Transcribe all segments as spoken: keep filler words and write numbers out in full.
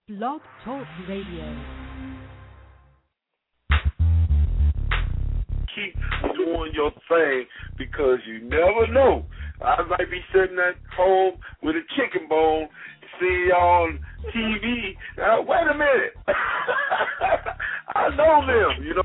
Blog Talk Radio. Keep doing your thing because you never know. I might be sitting at home with a chicken bone, see y'all on T V. Now, wait a minute. I know them, you know.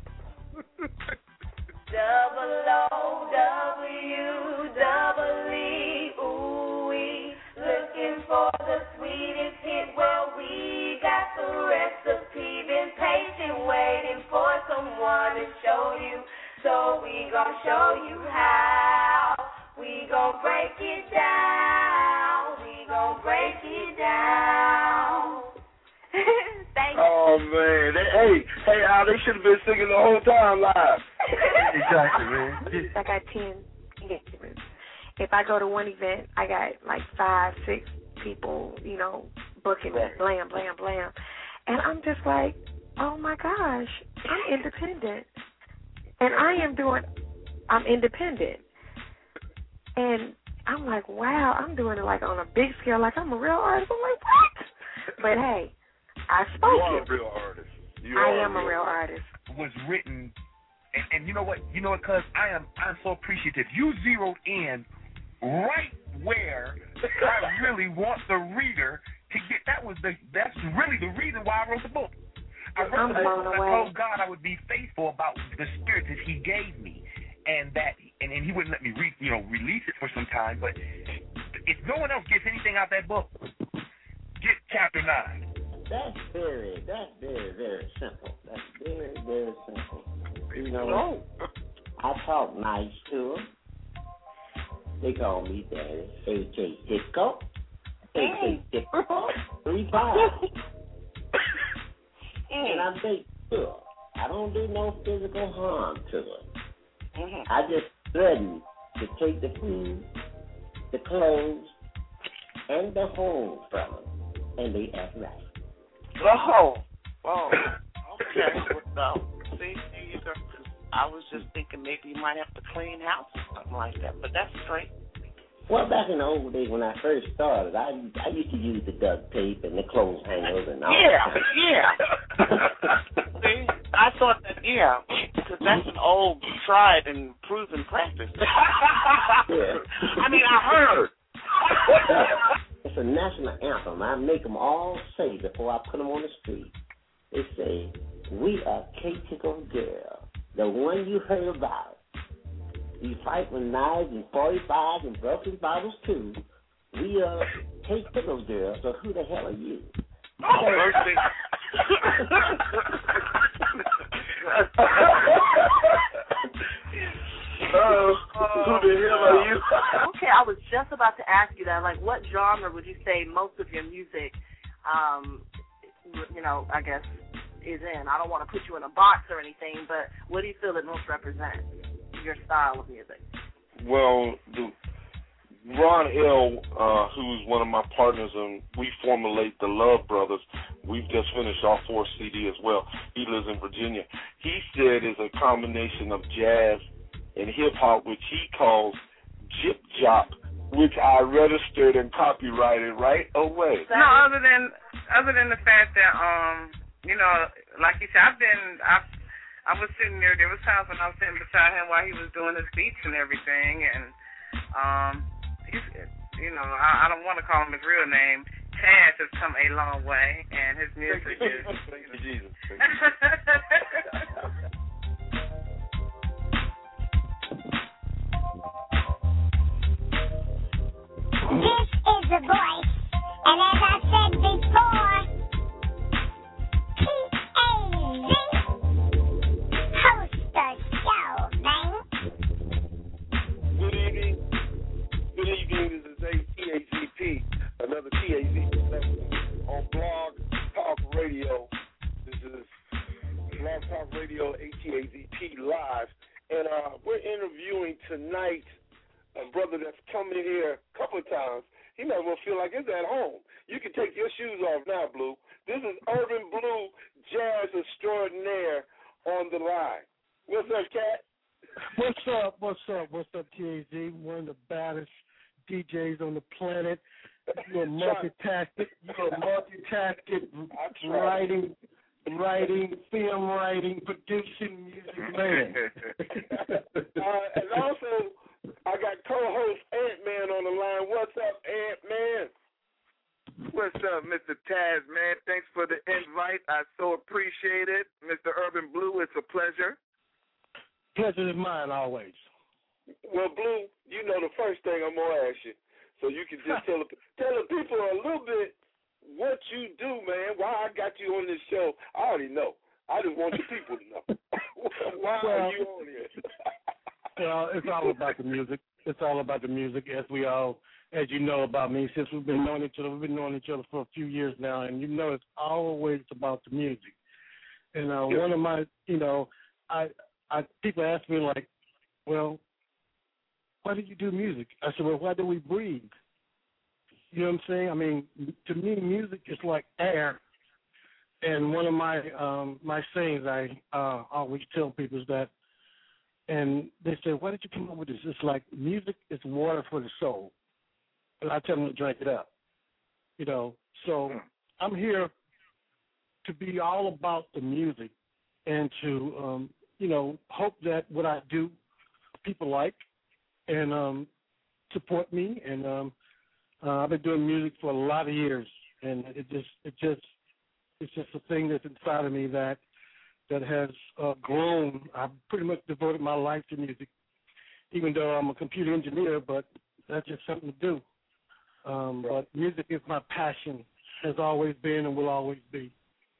Double O W, double E, ooh wee. Looking for the sweetest hit, well we got the recipe. Been patient waiting for someone to show you. So we gon' show you how. We gon' break it down. We gon' break it down. Thank you. Oh man, they, hey, hey, Al, they should have been singing the whole time live. Exactly, man. I got ten. If I go to one event, I got like five, six people, you know, booking me, blam, blam, blam. And I'm just like, oh my gosh, I'm independent. And I am doing, I'm independent. And I'm like, wow, I'm doing it like on a big scale, like I'm a real artist. I'm like, what? But hey, I spoke You are it. a real artist. You I are am a real artist. Was written, and, and you know what? You know what? Because I am, I'm so appreciative. You zeroed in right where I really want the reader to get. That was the. That's really the reason why I wrote the book. I wrote I'm the book. blown I away. told God I would be faithful about the spirit that He gave me, and that, and, and He wouldn't let me, re, you know, release it for some time. But if no one else gets anything out of that book, get chapter nine. That's very, that's very, very simple. That's very, very simple. You know, No. I talk nice to them. They call me Daddy. A J Disco. A J Disco. Three times. And I make sure I don't do no physical harm to them. Mm-hmm. I just threaten to take the food, the clothes, and the home from them, and they act right. Oh, oh, okay. Well, no, see, there you go. I was just thinking maybe you might have to clean house or something like that, but that's great. Well, back in the old days when I first started, I I used to use the duct tape and the clothes hangers and all Yeah, that. yeah. See, I thought that, yeah, because that's an old, tried and proven practice. Yeah. I mean, I heard. It's a national anthem. I make them all say before I put them on the street. They say, "We are K-Tickle Girl, the one you heard about. We fight with knives and forty-fives and broken bottles too. We are K-Tickle Girl, so who the hell are you?" Oh, mercy. Uh, who the hell are you? Okay, I was just about to ask you that. Like, what genre would you say most of your music, um, you know, I guess, is in? I don't want to put you in a box or anything, but what do you feel it most represents, your style of music? Well, the, Ron L., uh, who's one of my partners, and we formulate the Love Brothers. We've just finished our fourth C D as well. He lives in Virginia. He said it's a combination of jazz and hip-hop, which he calls Jip Jop, which I registered and copyrighted right away. No, other than other than the fact that, um, you know, like you said, I've been, I've, I was sitting there, there was times when I was sitting beside him while he was doing his speech and everything, and, um, he's, you know, I, I don't want to call him his real name. Taz has come a long way, and his music is, Thank you, Jesus. This is the voice, and as I said before, T A Z, host the show, man. Good evening. Good evening. This is T A Z P, another T A Z selection on Blog Talk Radio. This is Blog Talk Radio, A T A Z P Live. And uh, we're interviewing tonight a brother that's come in here a couple of times. He might well feel like it's at home. You can take your shoes off now, Blue. This is Urban Blue Jazz Extraordinaire on the line. What's up, Cat? What's up? What's up? What's up, T A Z? One of the baddest D Js on the planet. You're a multitasking. You're a multitasking writing, writing, film writing, producing music man. uh, and also, I got co-host Ant-Man on the line. What's up, Ant-Man? What's up, Mister Taz, man? Thanks for the invite. I so appreciate it. Mister Urban Blue, it's a pleasure. Pleasure is mine always. Well, Blue, you know the first thing I'm going to ask you. So you can just tell the, tell the people a little bit what you do, man, why I got you on this show. I already know. I just want the people to know. Why well, are you on here? Well, it's all about the music. It's all about the music, as we all, as you know about me, since we've been knowing each other. We've been knowing each other for a few years now, and you know it's always about the music. And uh, yeah. one of my, you know, I, I people ask me like, well, why do you do music? I said, well, why do we breathe? You know what I'm saying? I mean, to me, music is like air. And one of my um, my sayings I uh, always tell people is that, and they say, why did you come up with this? It's like music is water for the soul. And I tell them to drink it up. You know, so I'm here to be all about the music and to, um, you know, hope that what I do people like and um, support me. And um, uh, I've been doing music for a lot of years, and it just it just it's just a thing that's inside of me that that has uh, grown. I've pretty much devoted my life to music, even though I'm a computer engineer. But that's just something to do. Um, but music is my passion, has always been and will always be.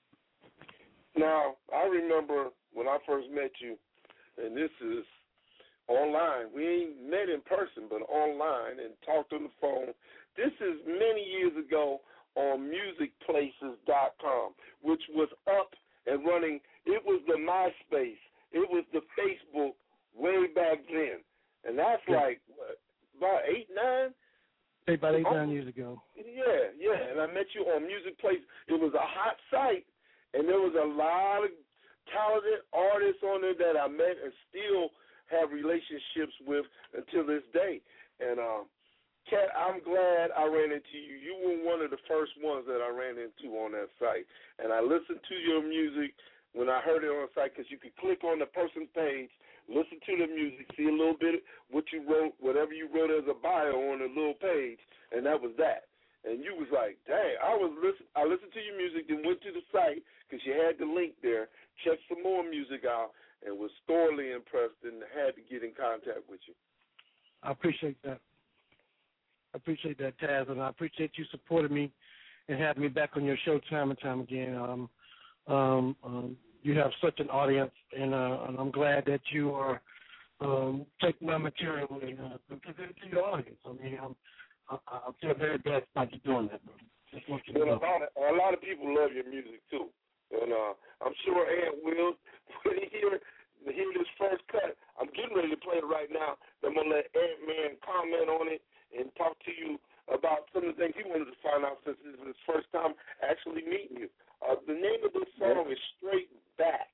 Now, I remember when I first met you, and this is online. We ain't met in person, but online and talked on the phone. This is many years ago on music places dot com, which was up and running. It was the MySpace. It was the Facebook way back then. And that's yeah. like, what, about eight, nine? About eight, nine years ago. Yeah, yeah. And I met you on Music Place. It was a hot site, and there was a lot of talented artists on there that I met and still have relationships with until this day. And, um, Kat, I'm glad I ran into you. You were one of the first ones that I ran into on that site. And I listened to your music when I heard it on the site because you could click on the person's page, listen to the music, see a little bit of what you wrote, whatever you wrote as a bio on a little page, and that was that. And you was like, dang, I was listen, I listened to your music, then went to the site because you had the link there, checked some more music out, and was thoroughly impressed and had to get in contact with you. I appreciate that. I appreciate that, Taz, and I appreciate you supporting me and having me back on your show time and time again. Um, um, um, you have such an audience, and, uh, and I'm glad that you are um, taking my material and uh, presenting it to your audience. I mean, I'm, I, I feel very blessed by you doing that, bro. Just want you to well, know. a lot of a lot of people love your music too, and uh, I'm sure Ant will when he hear hear this first cut. I'm getting ready to play it right now. I'm gonna let Ant-Man comment on it and talk to you about some of the things he wanted to find out since this is his first time actually meeting you. Uh, the name of this song is Straight Back.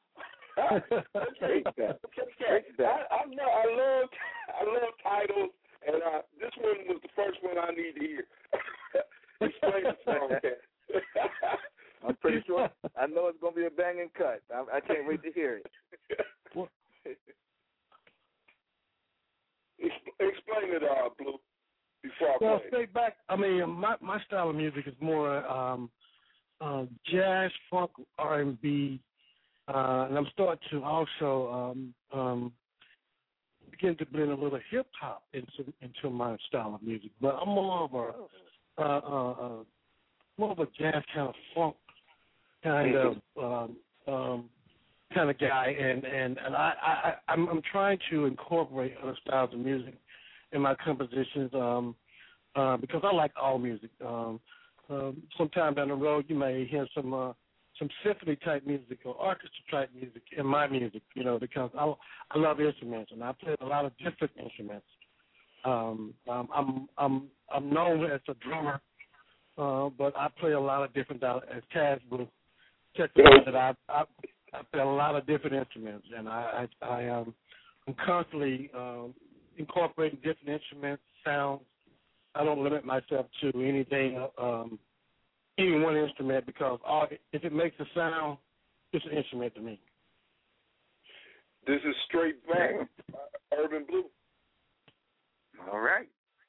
Straight Back. Straight Back. I, I know. I love. I love titles, and uh, this one was the first one I need to hear. Explain the song, Kat. I'm pretty sure. I know it's gonna be a banging cut. I, I can't wait to hear it. Explain it, uh, Blue. Before I well, play. Straight Back. I mean, my my style of music is more um, uh, jazz, funk, R and B, uh, and I'm starting to also um, um, begin to blend a little hip hop into into my style of music. But I'm more of a uh, uh, uh, more of a jazz kind of funk kind of um, um, kind of guy, and and, and I, I I'm, I'm trying to incorporate other styles of music in my compositions um, uh, because I like all music. Um, um, sometime down the road, you may hear some uh, some symphony type music or orchestra type music in my music, you know, because I I love instruments and I play a lot of different instruments. Um, um, I'm I'm I'm known as a drummer, uh, but I play a lot of different as Taz will testify that I, I I play a lot of different instruments, and I I, I um I'm constantly um, incorporating different instruments, sounds, I don't limit myself to anything, um, any one instrument, because all, if it makes a sound, it's an instrument to me. This is straight back, uh, Urban Blue. All right.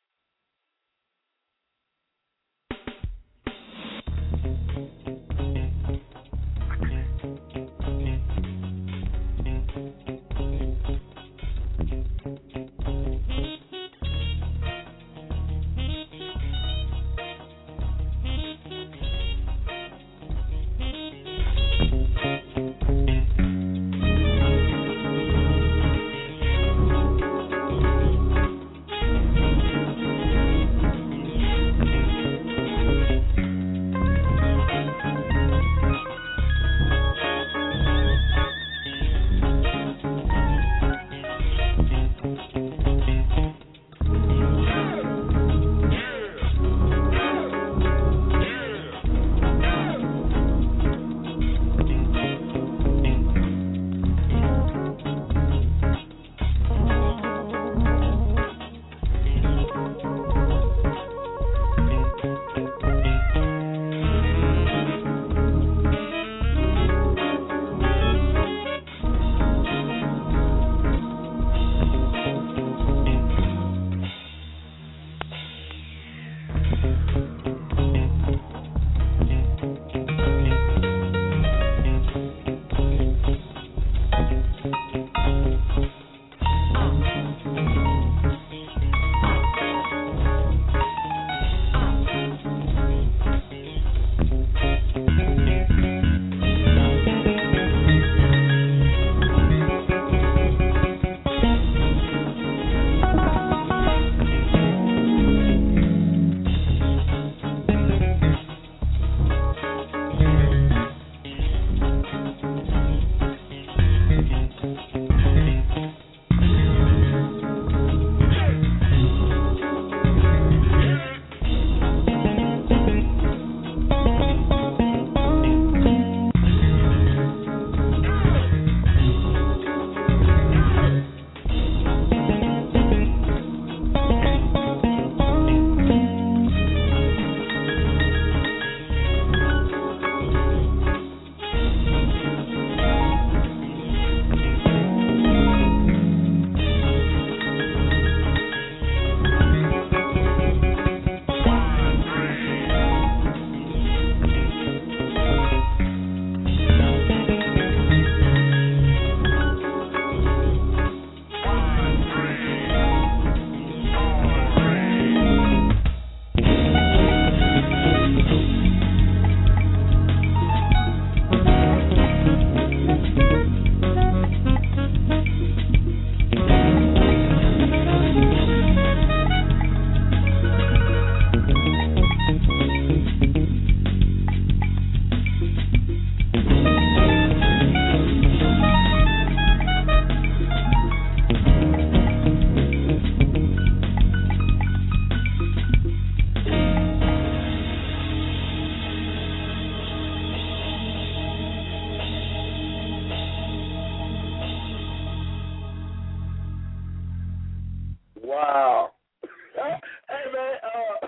Wow. Hey man, uh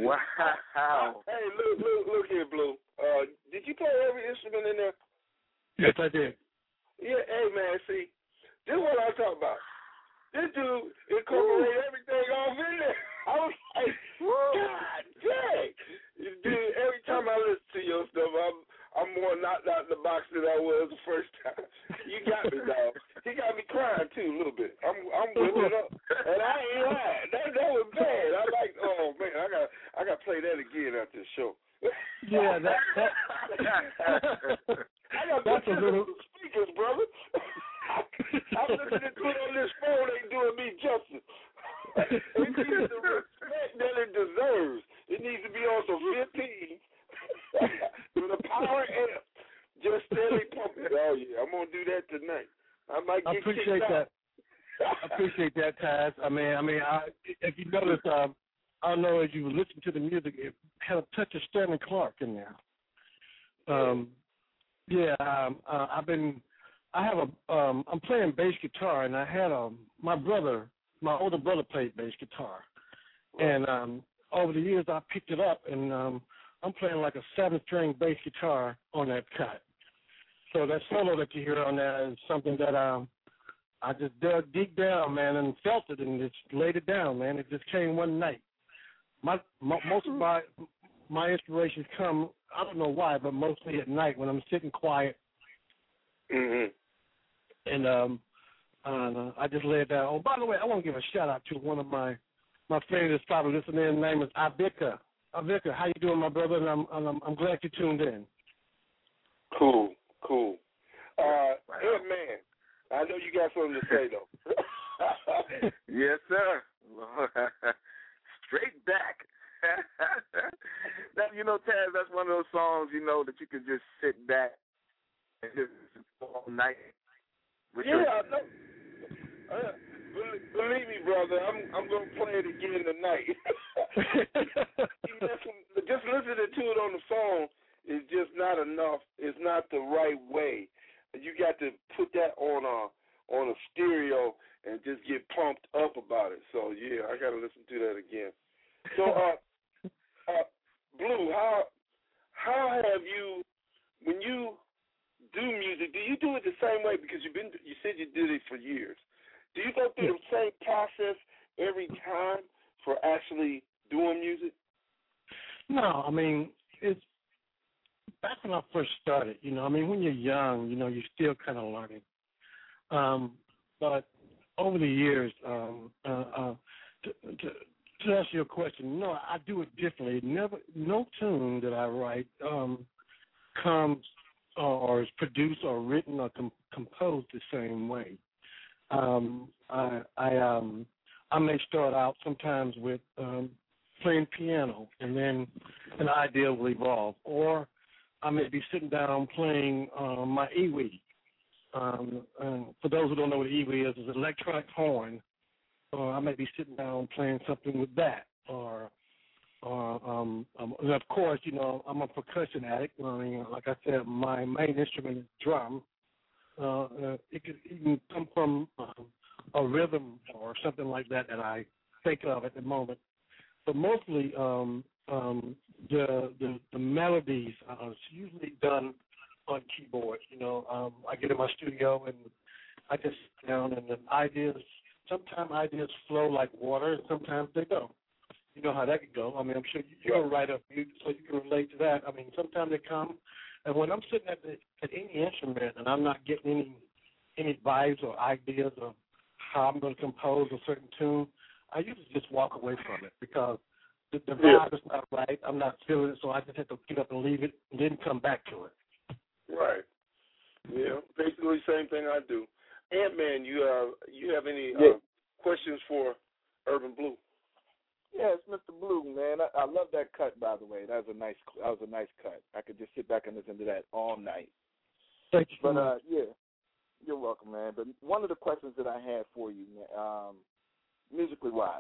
Wow. Hey, look, look, look here, Blue. Uh, did you play every instrument in there? Yes, I did. Yeah, hey man, see, this is what I'm talking about. This dude incorporated everything off in there. I was like, God dang. Dude, every time I listen to your stuff, I'm I'm more knocked out the box than I was the first time. You got me, dog. He got me crying too a little bit. I'm I'm whipping up, and I ain't lying. That that was bad. I like, oh man, I got I got to play that again after the show. Yeah, that that. I got That's a little speakers, brother. I'm listening to it on this phone. Ain't doing me justice. It needs the respect that it deserves. It needs to be on some fifteen with a power amp, just steady pumping. Oh yeah, I'm gonna do that tonight. I might get I appreciate kicked that. out. I appreciate that, Taz. I mean, I mean, I, if you notice, um, I don't know as you listen to the music, it had a touch of Stanley Clark in there. Um, yeah, um, uh, I've been, I have a, um, I'm playing bass guitar, and I had a, my brother, my older brother played bass guitar, and um, over the years I picked it up, and um, I'm playing like a seven-string bass guitar on that cut. So that solo that you hear on that is something that um, I just dug deep down, man, and felt it and just laid it down, man. It just came one night. My, my most of my my inspirations come, I don't know why, but mostly at night when I'm sitting quiet. Mm-hmm. And um, uh, I just lay it down. Oh, by the way, I want to give a shout out to one of my my friends that's probably listening. His name is Avika. Avika, how you doing, my brother? And I'm I'm, I'm glad you tuned in. Cool, cool. Uh, hey, man, I know you got something to say though. Yes, sir. Straight back. Now, you know, Taz, that's one of those songs, you know, that you can just sit back and just all night. With yeah, your... I know. Uh, believe me, brother, I'm I'm gonna play it again tonight. listen, just listening to it on the phone is just not enough. It's not the right way. You got to put that on a on a stereo and just get pumped up about it. So yeah, I got to listen to that again. So, uh, uh, Blue, how how have you, when you do music, do you do it the same way? Because you've been, you said you did it for years. Do you go through the same process every time for actually doing music? No, I mean, it's back when I first started, you know, I mean, when you're young, you know, you're still kind of learning. Um, but over the years, um, uh, uh, to, to, to answer your question, no, I do it differently. Never, no tune that I write um, comes uh, or is produced or written or com- composed the same way. Um, I, I, um, I may start out sometimes with um, playing piano, and then an idea will evolve, or I may be sitting down playing uh, my iwi. Um, and for those who don't know what iwi is, it's an electronic horn. Or I may be sitting down playing something with that, or, or um, um, and of course, you know, I'm a percussion addict. I mean, like I said, my main instrument is drum. Uh, uh, it could even come from um, a rhythm or something like that that I think of at the moment. But mostly, um, um, the, the the melodies are usually done on keyboard. You know, um, I get in my studio and I just sit down, and the ideas. Sometimes ideas flow like water, and sometimes they don't. You know how that can go. I mean, I'm sure you're a writer, so you can relate to that. I mean, sometimes they come, and when I'm sitting at the, at any instrument and I'm not getting any any vibes or ideas of how I'm going to compose a certain tune, I usually just walk away from it because the, the vibe is not right. I'm not feeling it, so I just have to get up and leave it and then come back to it. Right. Yeah, basically same thing I do. Ant-Man, you uh, you have any yeah. uh, questions for Urban Blue? Yes, Mister Blue, man. I, I love that cut, by the way. That was a nice, that was a nice cut. I could just sit back and listen to that all night. Thank you. But uh, yeah, you're welcome, man. But one of the questions that I had for you, um, musically wise,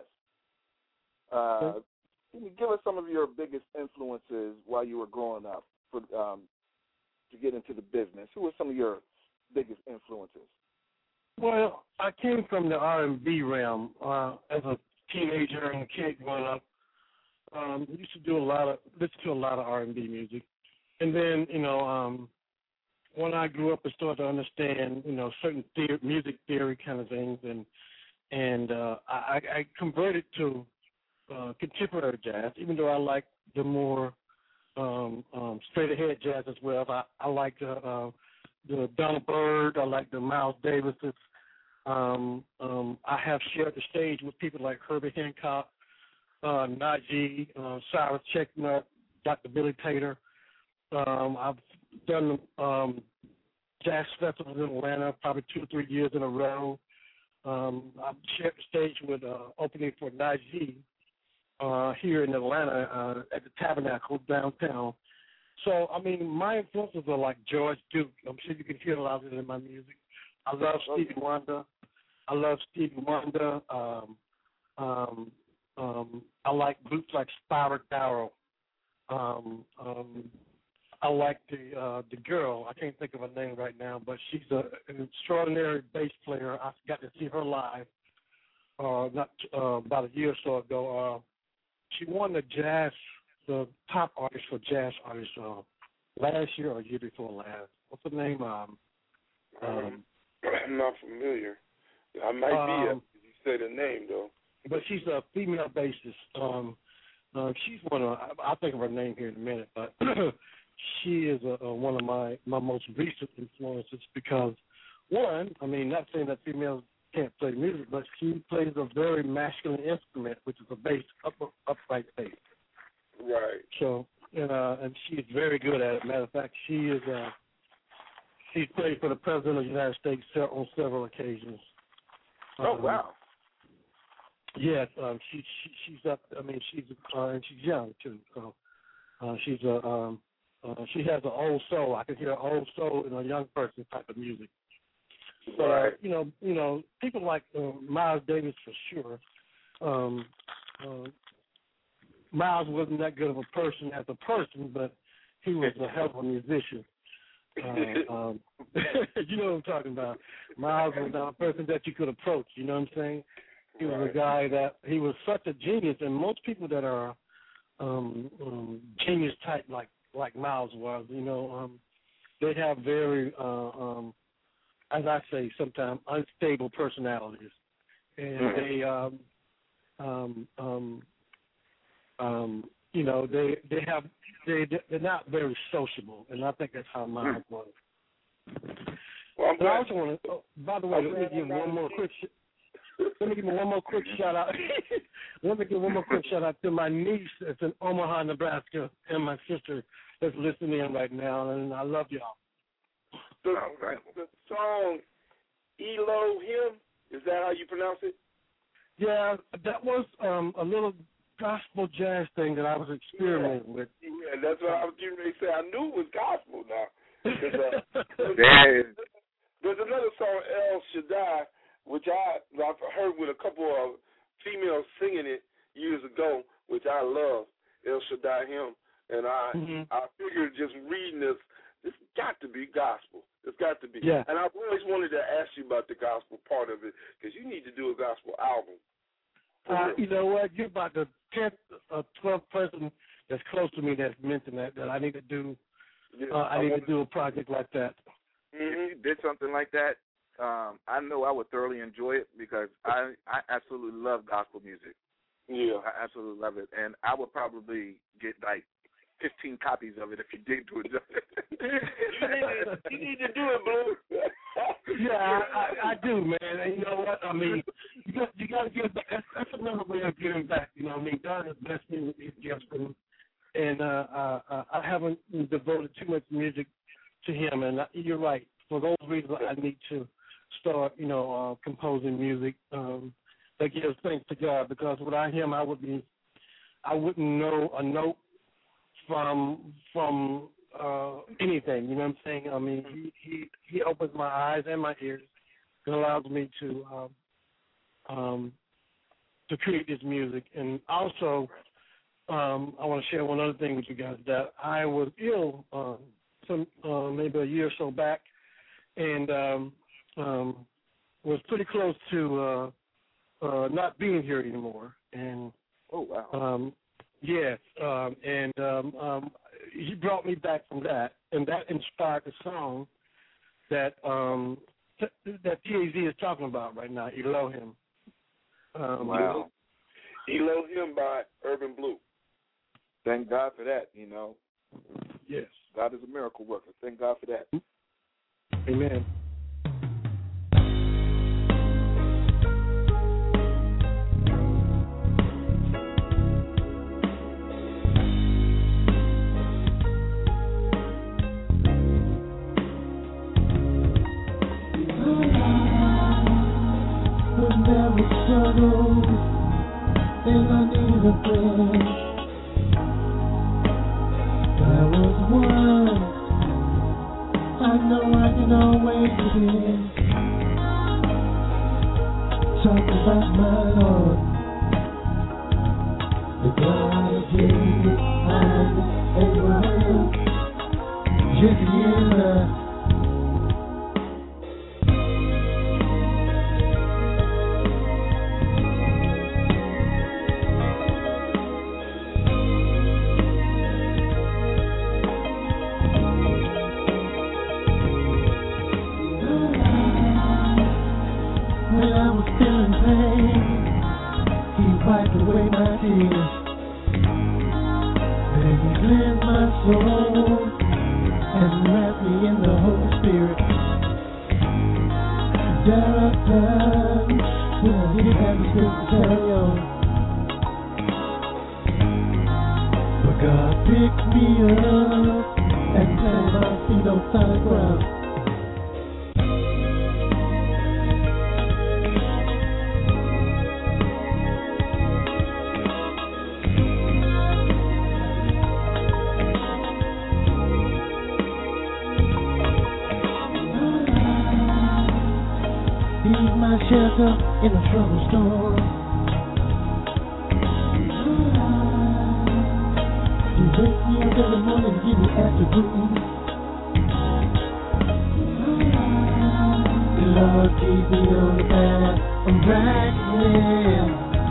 uh, okay. Can you give us some of your biggest influences while you were growing up for um, to get into the business? Who were some of your biggest influences? Well, I came from the R and B realm uh, as a teenager and a kid growing up. Um, used to do a lot of listen to a lot of R and B music, and then you know um, when I grew up and started to understand you know certain theory, music theory kind of things, and and uh, I, I converted to uh, contemporary jazz, even though I like the more um, um, straight ahead jazz as well. I, I like the uh, the Donald Byrd, I like the Miles Davises. Um, um, I have shared the stage with people like Herbie Hancock, uh, Najee, uh, Cyrus Chestnut, Doctor Billy Taylor. Um, I've done um, jazz festivals in Atlanta probably two or three years in a row. Um, I've shared the stage with uh, opening for Najee uh, here in Atlanta uh, at the Tabernacle downtown. So, I mean, my influences are like George Duke. I'm sure you can hear a lot of it in my music. I love Stevie Wonder. I love Stevie Wonder. Um, um, um, I like groups like Spyro Gyro. Um, um, I like the uh, the girl. I can't think of her name right now, but she's a, an extraordinary bass player. I got to see her live uh, not uh, about a year or so ago. she won the jazz, the top artist for jazz artist uh, last year or year before last. What's her name? Um, um, I'm not familiar. I might um, be. If you say the name though. But she's a female bassist. Um, uh, she's one of. I'll think of her name here in a minute, but she is a, a, one of my my most recent influences because one, I mean, not saying that females can't play music, but she plays a very masculine instrument, which is a bass, up, upright bass. Right. So, and, uh, and she is very good at it. Matter of fact, she is. Uh, she's played for the president of the United States on several occasions. Oh um, wow! Yes, um, she, she she's up. I mean, she's uh, and she's young too. So uh, she's a um, uh, she has an old soul. I can hear an old soul in a young person type of music. So Right. uh, you know, you know, people like uh, Miles Davis for sure. Um, uh, Miles wasn't that good of a person as a person, but he was a hell of a musician. Uh, um, you know what I'm talking about. Miles was not a person that you could approach. You know what I'm saying? He was Right. a guy that he was such a genius, and most people that are um, um, genius type like like Miles was, you know, um, they have very, uh, um, as I say, sometimes unstable personalities, and Mhm. they, um, um, um, um, you know, they they have they they're not very sociable, and I think that's how Miles was. Well, I'm But I glad. also want to. Oh, by the way, let me give one more quick. Sh- let me give one more quick shout out. Let me give one more quick shout out to my niece that's in Omaha, Nebraska, and my sister that's listening in right now, and I love y'all. The, the song Elohim, is that how you pronounce it? Yeah, that was um, a little gospel jazz thing that I was experimenting with. Yeah, that's what I was getting ready to say. I knew it was gospel now. 'Cause, uh, there's, Yeah. there's another song, El Shaddai, which I, I've heard with a couple of females singing it years ago, which I love, El Shaddai hymn. And I Mm-hmm. I figured just reading this, it's got to be gospel. It's got to be. Yeah. And I've always wanted to ask you about the gospel part of it, because you need to do a gospel album. Uh, you know what? You're about the tenth or twelfth person that's close to me that's mentioned that that I need to do. Yeah, Uh, I need to do a project like that. If you did something like that, um, I know I would thoroughly enjoy it because I I absolutely love gospel music. Yeah. I absolutely love it, and I would probably get like fifteen copies of it if you did do it. you, need to, you need to do it, Blue. Yeah, I, I, I do, man. And you know what? I mean, you got you got to give back. That's, that's another way of giving back. You know, what I mean, God has blessed me with these gifts, and, and uh, uh, I haven't devoted too much music to Him. And I, you're right. For those reasons, I need to start, you know, uh, composing music um, that gives thanks to God. Because without Him, I would be, I wouldn't know a note from from. Uh, anything, you know what I'm saying? I mean, he, he, he opens my eyes and my ears and allows me to um, um, to create this music. And also, um, I want to share one other thing with you guys, that I was ill um, some uh, maybe a year or so back, and um, um, was pretty close to uh, uh, not being here anymore. And oh wow! Um, yes, um, and um, um, he brought me back from that, and that inspired the song that um, t- that T A Z is talking about right now, Elohim. Um, Wow. Elohim by Urban Blue. Thank God for that. You know, Yes. God is a miracle worker. Thank God for that. Amen. And I need a friend. There was one I know I can always depend. Talk about my Lord, the God of Jesus, Isaac, Abraham, Jacob, and I. away my tears. Baby, cleanse my soul and wrap me in the Holy Spirit. There are times when I didn't have the strength to carry on, but God picked me up and planted my feet on solid ground. He's my shelter in a troubled storm. He wakes me up every morning and gives me afternoon. The Lord keeps me on the path of righteousness.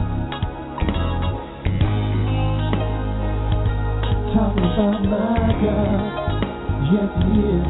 Talking about my God, yes He is.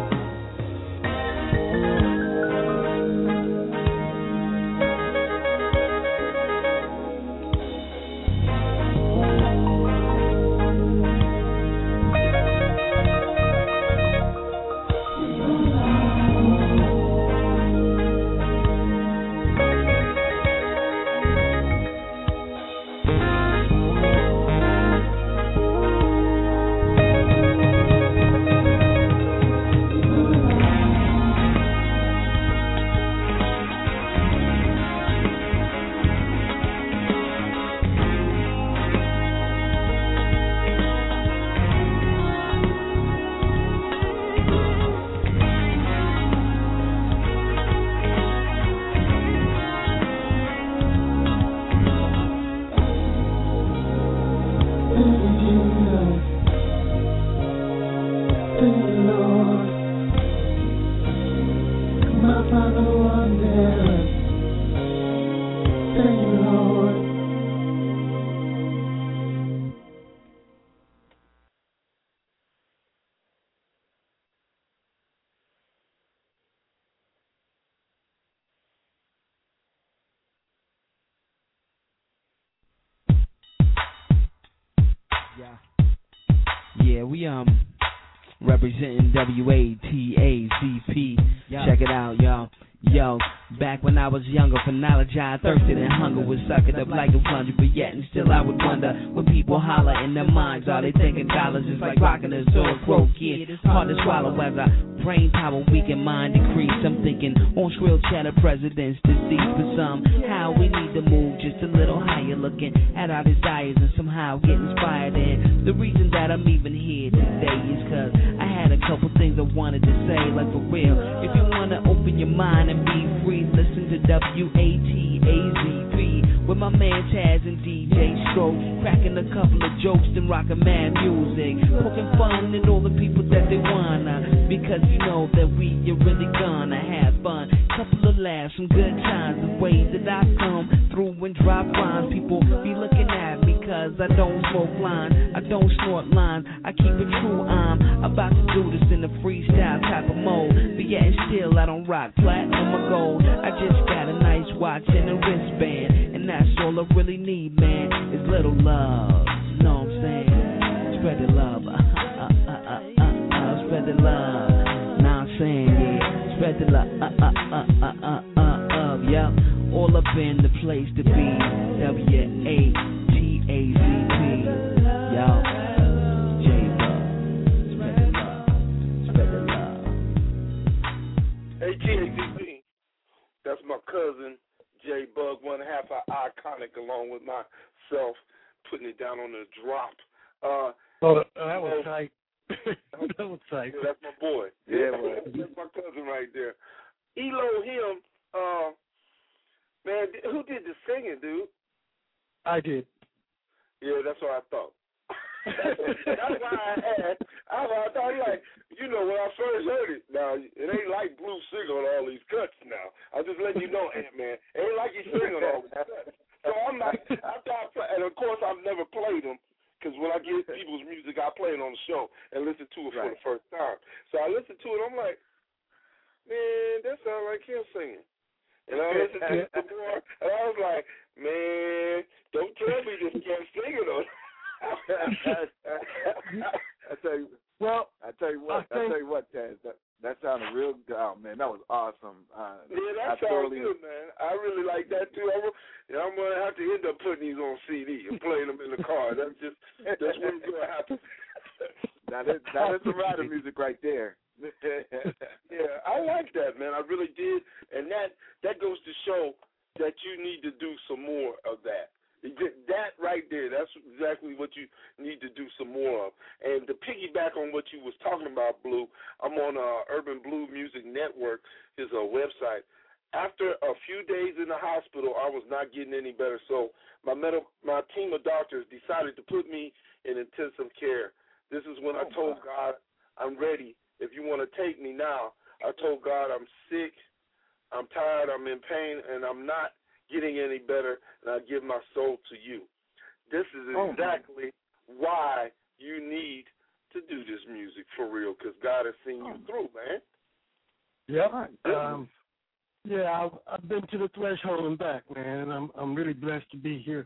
Yeah, we um representing W A T A Z P. Check it out, y'all. Yo, back when I was younger, for knowledge I thirsted and hunger was sucking up like a plunger, but yet and still I would wonder when people holler in their minds, are they thinking dollars is like rocking a sword broke? Yeah, it's hard to swallow as I brain power weaken, mind decrease. I'm thinking on shrill chatter, presidents deceased, but somehow we need to move just a little higher, looking at our desires and somehow get inspired. And the reason that I'm even here today is cause I had a couple things I wanted to say, like for real. If you wanna open your mind and be free, listen to W A T A Z P with my man Taz and D J Stroke, cracking a couple of jokes and rocking mad music, poking fun at all the people that they wanna, because you know that we are really gonna have fun. Couple of laughs, some good times, the way that I come through and drop lines, people be looking at me cause I don't smoke line, I don't snort lines, I keep it true. I'm about to do this in a freestyle type of mode, but yet and still I don't rock platinum or gold. I just got a nice watch and a wristband, and that's all I really need, man, is little love. You know what I'm saying? Spread the love, uh, uh, uh, uh, uh, uh, spread the love. Now I'm saying, yeah, spread the love, uh, uh, uh, uh, uh, uh, uh, yeah, all up in the place to be. W A T A Z P, y'all. Hey, T A Z P, that's my cousin, J Bug, one half of Iconic, along with myself, putting it down on the drop. Uh, oh, that was tight. That was tight. Yeah, that's my boy. Yeah, man. That's my cousin right there. Elohim, uh, man, who did the singing, dude? I did. Yeah, that's what I thought. That's why I asked. I, I thought, like, you know, when I first heard it, now, it ain't like Blue singing on all these cuts now. I'm just letting you know, Ant-Man. It ain't like he's singing all these cuts. So I'm like, I thought, and of course, I've never played them, because when I get people's music, I play it on the show and listen to it for right. the first time. So I listened to it, I'm like, man, that sounds like him singing. And I listened to it some more, and I was like, man, Don't tell me this can't sing it on. I tell you, well, I tell you what, I, I tell you what, Taz, that that sounded real good. Oh man, that was awesome. Uh, yeah, that I sounds totally, good, man. I really like that too. I'm, I'm gonna have to end up putting these on C D and playing them in the car. That's just that's what's gonna happen. That is that is the rider music right there. Yeah, I like that, man. I really did, and that that goes to show that you need to do some more of that. That right there, that's exactly what you need to do some more of. And to piggyback on what you was talking about, Blue, I'm on uh, Urban Blue Music Network, his uh, website. After a few days in the hospital, I was not getting any better. So my med- my team of doctors decided to put me in intensive care. This is when oh, I told wow. God, I'm ready. If you want to take me now, I told God I'm sick, I'm tired, I'm in pain, and I'm not getting any better, and I give my soul to you. This is exactly oh, why you need to do this music for real, because God has seen you through, man. Yep. Um, yeah, I've, I've been to the threshold and back, man, and I'm I'm really blessed to be here.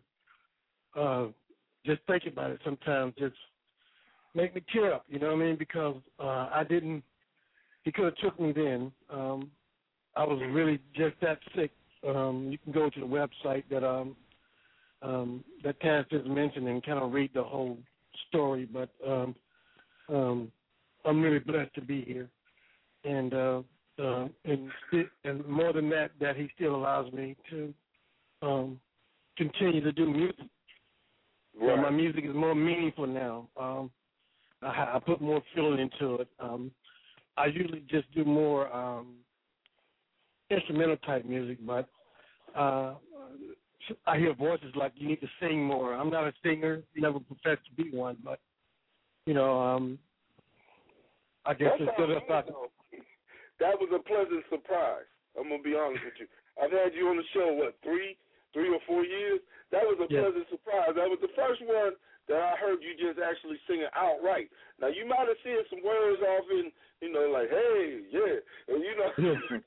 Uh, just thinking about it sometimes just make me tear up, you know what I mean? Because uh, I didn't, he could have took me then. Um, I was really just that sick. Um, you can go to the website that um, um, that Taz just mentioned and kind of read the whole story. But um, um, I'm really blessed to be here, and uh, uh, and st- and more than that, that he still allows me to um, continue to do music. Right. You know, my music is more meaningful now. Um, I, I put more feeling into it. Um, I usually just do more um, instrumental type music, but uh, I hear voices like you need to sing more. I'm not a singer, never professed to be one, but you know, um, I guess it's good if I. That was a pleasant surprise. I'm gonna be honest with you. I've had you on the show what three, three or four years. That was a yeah. pleasant surprise. That was the first one that I heard you just actually singing outright. Now you might have seen some words off in, you know, like hey, yeah, and you know,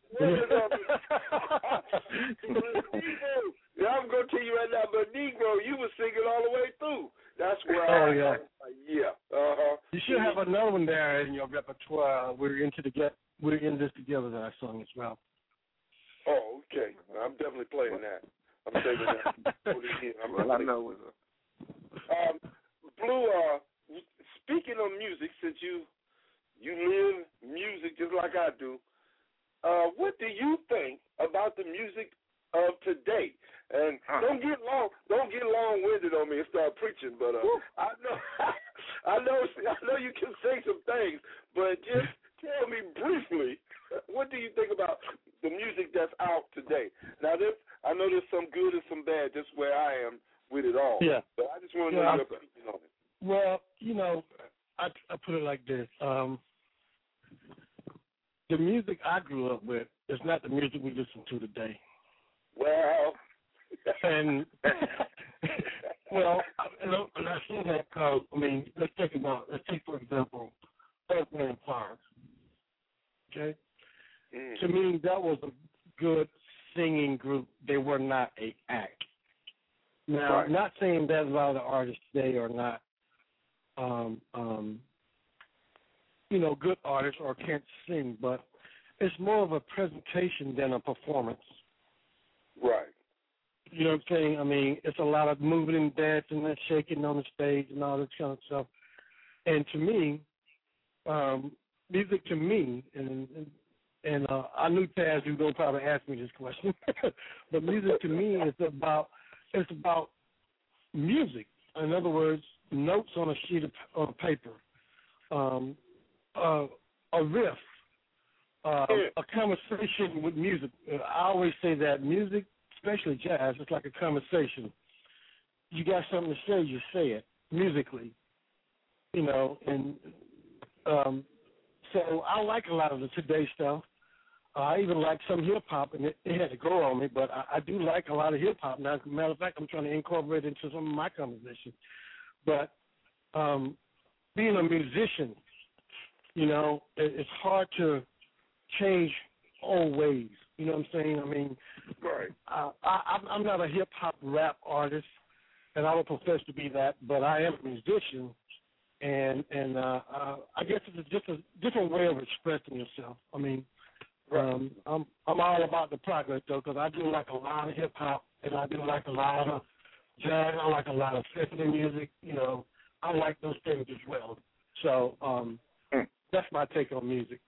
yeah, I'm gonna tell you right now, but Negro, you were singing all the way through. That's where oh, I, yeah, uh, yeah, uh huh. You should have another one there in your repertoire. We're into the get, we're in this together that I sung as well. Oh, okay. I'm definitely playing that. I'm saving that. I'm well, I know. Um, Blue, uh, speaking of music, since you you live music just like I do, uh, what do you think about the music of today? And huh. don't get long, don't get long-winded on me and start preaching. But uh, I know, I know, I know you can say some things, but just tell me briefly, what do you think about the music that's out today? Now, this I know there's some good and some bad. Just where I am with it all. Yeah. But I just want to yeah, know your opinion on it. Well, you know, I, I put it like this. Um, the music I grew up with is not the music we listen to today. Well. and, well, and I, and I say that because, I mean, let's think about, let's take, for example, Earth, Wind and Fire. Okay? Mm. To me, that was a good singing group. They were not a act. Now, right. not saying that a lot of the artists today are not, um, um, you know, good artists or can't sing, but it's more of a presentation than a performance. Right. You know what I'm saying? I mean, it's a lot of moving and dancing and shaking on the stage and all that kind of stuff. And to me, um, music to me, and and, and uh, I knew Taz was going to probably ask me this question, but music to me is about it's about music. In other words, notes on a sheet of on paper, um, uh, a riff, uh, a conversation with music. I always say that music, especially jazz, it's like a conversation. You got something to say, you say it musically, you know. And um, so I like a lot of the today stuff. Uh, I even like some hip hop, and it, it had to grow on me, but I, I do like a lot of hip hop. Now, as a matter of fact, I'm trying to incorporate it into some of my compositions. But um, being a musician, you know, it, it's hard to change old ways. You know what I'm saying? I mean, right. I, I, I'm not a hip hop rap artist. and I don't profess to be that, but I am a musician, and and uh, uh, I guess it's just a different way of expressing yourself. I mean, um, I'm I'm all about the progress though, because I do like a lot of hip hop, and I do like a lot of jazz. I like a lot of symphony music. You know, I like those things as well. So um, mm. that's my take on music.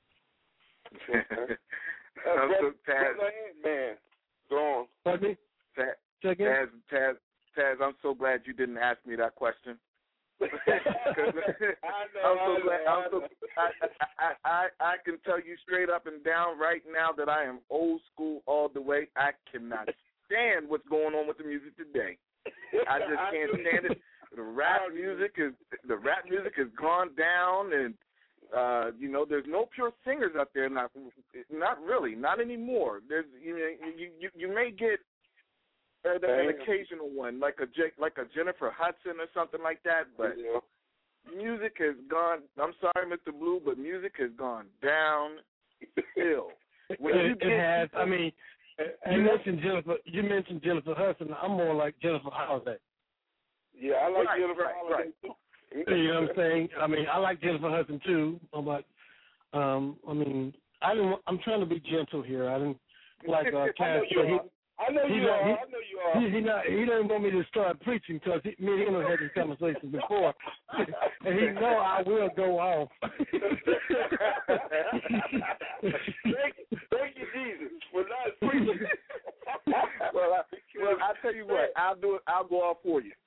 uh, brother, brother man, go on. Pardon me? Taz, Taz, Taz, Taz, I'm so glad you didn't ask me that question. I know, I'm so glad. I'm so, I, I, I, I can tell you straight up and down right now that I am old school all the way. I cannot stand what's going on with the music today. I just can't stand it. The rap music is the rap music has gone down, and uh, you know, there's no pure singers out there. Not, not really, not anymore. There's you you you, you may get Uh, an occasional one, like a like a Jennifer Hudson or something like that, but yeah. music has gone. I'm sorry, Mister Blue, but music has gone downhill. When it, you it get, has. I mean, you mentioned Jennifer. You mentioned Jennifer Hudson. I'm more like Jennifer Holiday. Yeah, I like right, Jennifer right, Holiday right. too. You know what I'm saying? I mean, I like Jennifer Hudson too. I'm like, um, I mean, I didn't. I'm trying to be gentle here. I didn't like uh, Cass. I know you he, are. He, I know you are. He, he, not, he doesn't want me to start preaching because me and him have had this conversation before, and he know I will go off. thank, thank you, Jesus, for not preaching. well, I, well, I tell you what, I'll do it. I'll go off for you.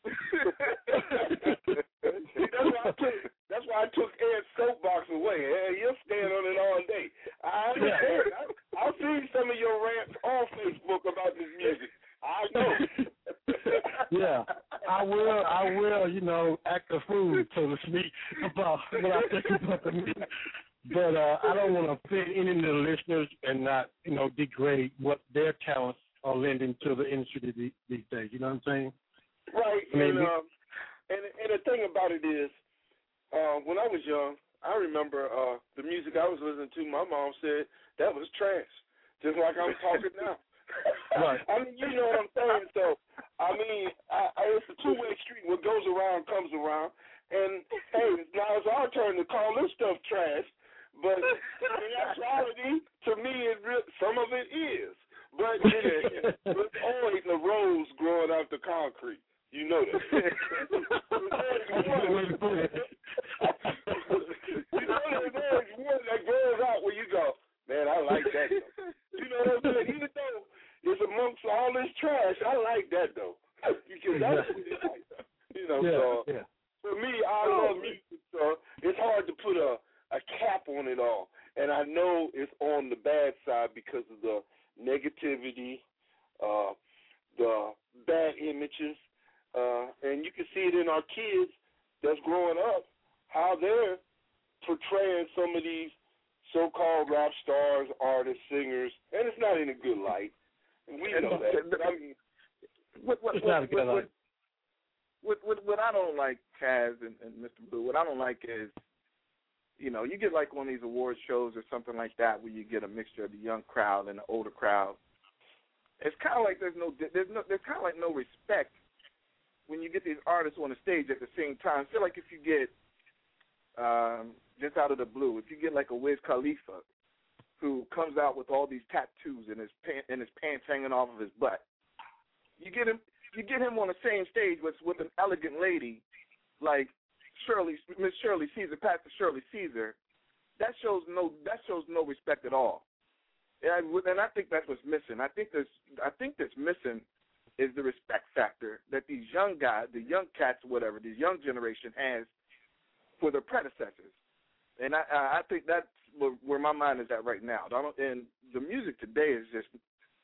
See, that's why I took. That's why I took Ed's soapbox away. Ed, you'll stand on it all day. I understand. I, I've seen some of your rants on Facebook about this music. I know. Yeah, I will. I will. You know, act a fool, so to speak, about what I think about the music. But uh, I don't want to offend any of the listeners and not, you know, degrade what their talents are lending to the industry these, these days. You know what I'm saying? Right. I mean, and, um, and and the thing about it is, uh, when I was young, I remember uh, the music I was listening to. My mom said that was trash, just like I'm talking now. Right. I mean, you know what I'm saying. So, I mean, I, I, it's a two-way street. What goes around comes around. And hey, now it's our turn to call this stuff trash. But in actuality, to me, it re- some of it is. But it is. There's always a rose growing out the concrete. You know that. you know there's one that grows out where you go, man, I like that though. You know what I'm saying? Even though it's amongst all this trash, I like that though. Because that's what it's like. You know, yeah, so yeah. for me, I love music, so it's hard to put a, a cap on it all. And I know it's on the bad side because of the negativity, uh, the bad images, uh, and you can see it in our kids that's growing up, how they're portraying some of these so-called rap stars, artists, singers, and it's not in a good light. We know that. But I mean, what, what, it's what, not a good what, light. What, what, what I don't like, Kaz and, and Mister Blue, what I don't like is, you know, you get like one of these award shows or something like that where you get a mixture of the young crowd and the older crowd. It's kind of like there's no, there's no, there's kind of like no respect when you get these artists on the stage at the same time. I feel like if you get, um, just out of the blue, if you get like a Wiz Khalifa who comes out with all these tattoos and his pant, and his pants hanging off of his butt, you get him, you get him on the same stage with with an elegant lady like Shirley, Miss Shirley Caesar, Pastor Shirley Caesar. That shows no, that shows no respect at all. And I, and I think that's what's missing. I think there's, I think that's missing is the respect factor that these young guys, the young cats, whatever, this young generation has for their predecessors. And I, I think that's where my mind is at right now. And the music today is just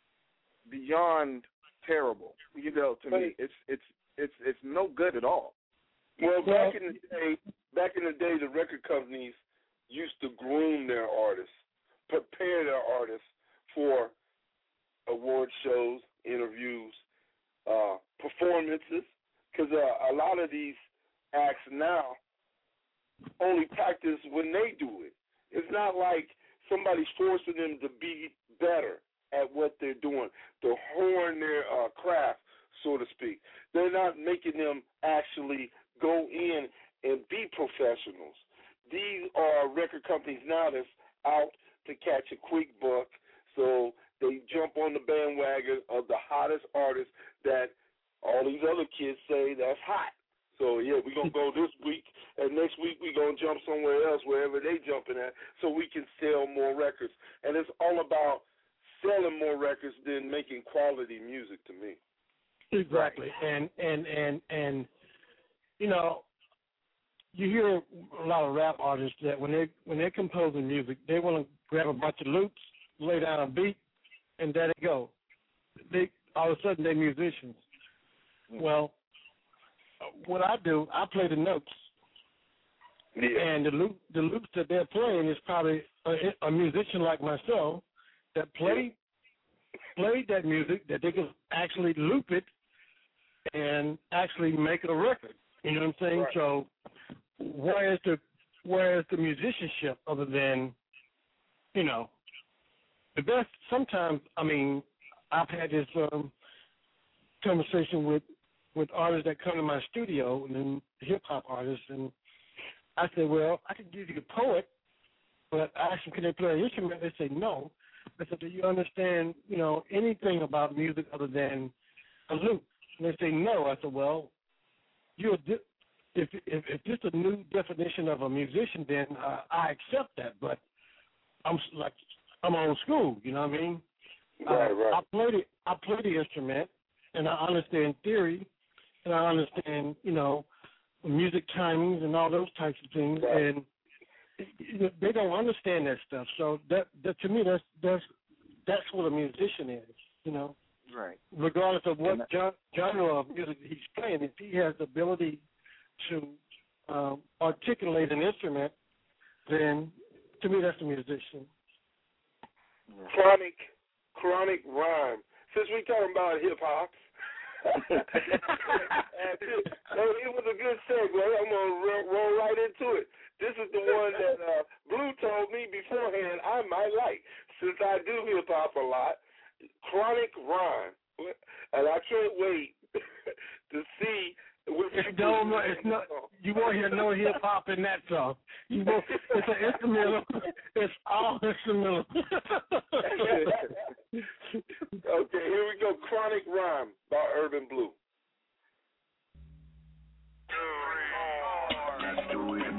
beyond terrible. You know, to me, it's it's it's it's no good at all. Well, back in the day, back in the day, the record companies used to groom their artists, prepare their artists for award shows, interviews, uh, performances, because uh, a lot of these acts now only practice when they do it. It's not like somebody's forcing them to be better at what they're doing, to hone their uh, craft so to speak. They're not making them actually go in and be professionals. These are record companies now that's out to catch a quick buck, so they jump on the bandwagon of the hottest artists that all these other kids say that's hot. So, yeah, we're going to go this week, and next week we're going to jump somewhere else, wherever they jumping at, so we can sell more records. And it's all about selling more records than making quality music to me. Exactly. And, and, and, and you know, you hear a lot of rap artists that when, they, when they're composing music, they want to grab a bunch of loops, lay down a beat, and there they go. They all of a sudden, they're musicians. Well, what I do, I play the notes, yeah. and the loop, the loops that they're playing is probably a, a musician like myself that played played that music that they can actually loop it and actually make it a record. You know what I'm saying? Right. So, where is the where is the musicianship other than, you know, the best? Sometimes, I mean, I've had this um, conversation with. with artists that come to my studio and hip-hop artists, and I said, well, I could give you a poet, but I asked them, can they play an instrument? They say, no. I said, do you understand, you know, anything about music other than a loop? And they say, no. I said, well, you're di- if, if if this is a new definition of a musician, then uh, I accept that, but I'm like, I'm old school, you know what I mean? Right, uh, right. I play the, I play the instrument, and I understand theory, and I understand, you know, music timings and all those types of things, right. and you know, they don't understand that stuff. So that, that to me, that's that's that's what a musician is, you know. Right. Regardless of what gen- genre of music he's playing, if he has the ability to um, articulate an instrument, then to me, that's a musician. Chronic, chronic rhyme. Since we talking about hip hop. It was a good segue. I'm gonna roll, roll right into it. This is the one that uh, Blue told me beforehand I might like, since I do hip hop a lot. Chronic rhyme, and I can't wait to see. What it's no, it's not. You won't hear no hip hop in that song. You won't, it's an instrumental. It's all instrumental. Okay, here we go. Chronic rhyme by Urban Blue. Let's do it.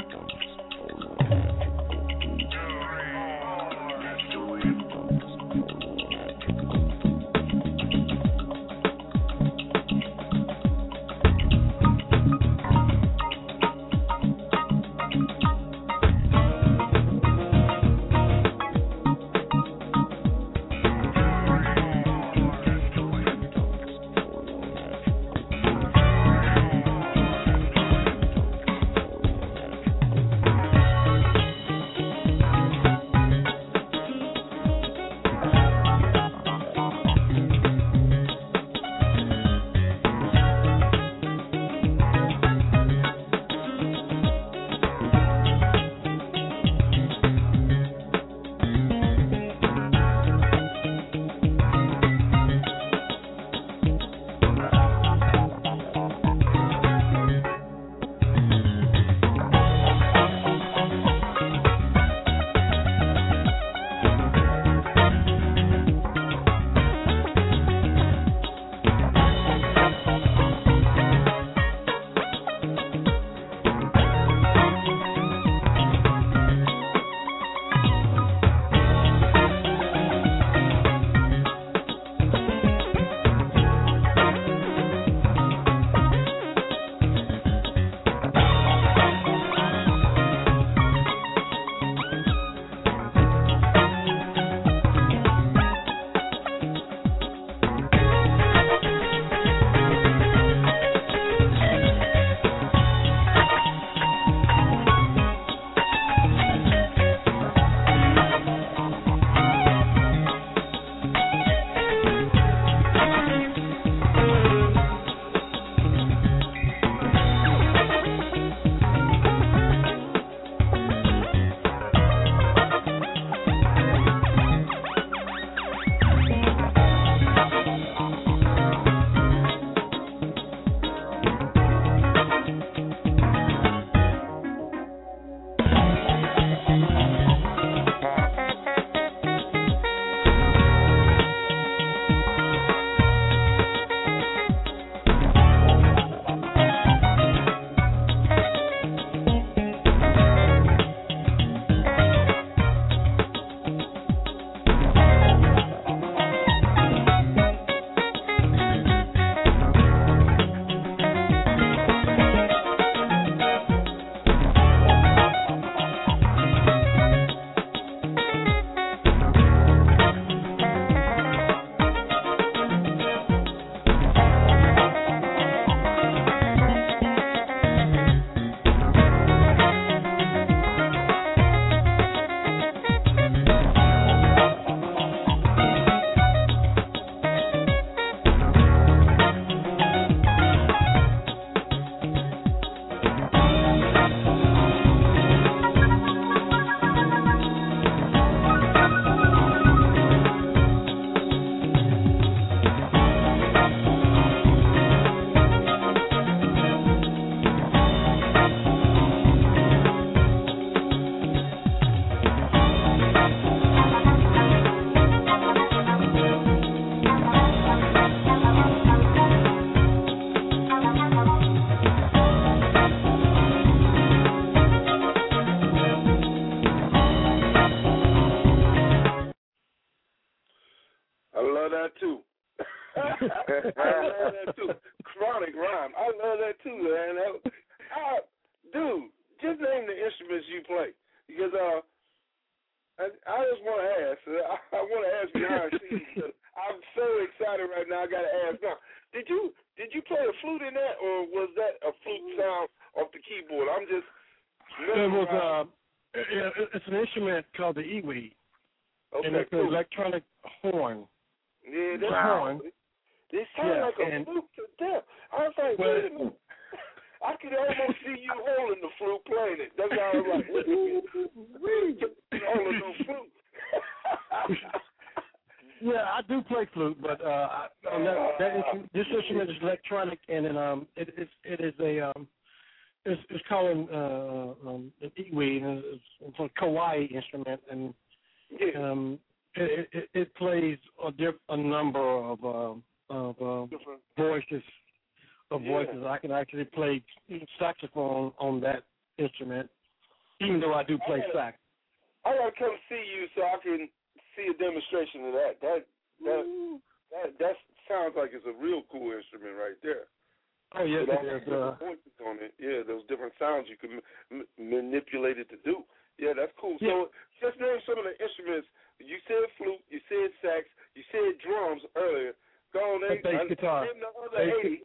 love that too. I love that too. Chronic rhyme. I love that too, man. That, I, dude, just name the instruments you play, because uh, I, I just want to ask. I, I want to ask behind the scenes. I'm so excited right now. I got to ask now. Did you did you play a flute in that, or was that a flute sound off the keyboard? I'm just. It was uh, it, it's an instrument called the iwi, okay, and it's cool. an electronic horn. Yeah, that's horn. It sounds yeah, like a and, flute to death. I was like, well, wait a minute. I could almost see you holding the flute, playing it. That's how I was like, wait a minute. Holding no flute. Yeah, I do play flute, but uh, I, on that, that instrument, this instrument is electronic, and it, um, it, it, it is a um, it's, it's called an, uh, um, an iwi, and it's, it's a Kauai instrument, and um, it, it, it plays a, diff, a number of uh, of uh, voices. Of voices, yeah. I can actually play saxophone on that instrument, even though I do play I gotta, sax. I gotta come see you so I can see a demonstration of that. That that that that sounds like it's a real cool instrument right there. Oh yes, it is. Uh, voices on it. Yeah, those different sounds you can m- manipulate it to do. Yeah, that's cool. Yeah. So just name some of the instruments. You said flute, you said sax, you said drums earlier. Go on, name, bass guitar. Name the other bass eighty.